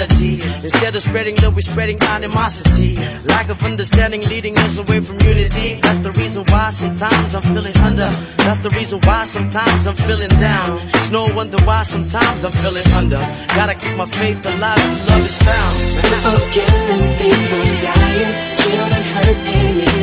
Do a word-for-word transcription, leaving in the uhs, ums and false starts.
reality. Instead of spreading love, we're spreading animosity. Lack of understanding leading us away from unity. That's the reason why sometimes I'm feeling under. That's the reason why sometimes I'm feeling down. It's no wonder why sometimes I'm feeling under. Gotta keep my faith alive till love is found. People killing, people dying, children hurt, and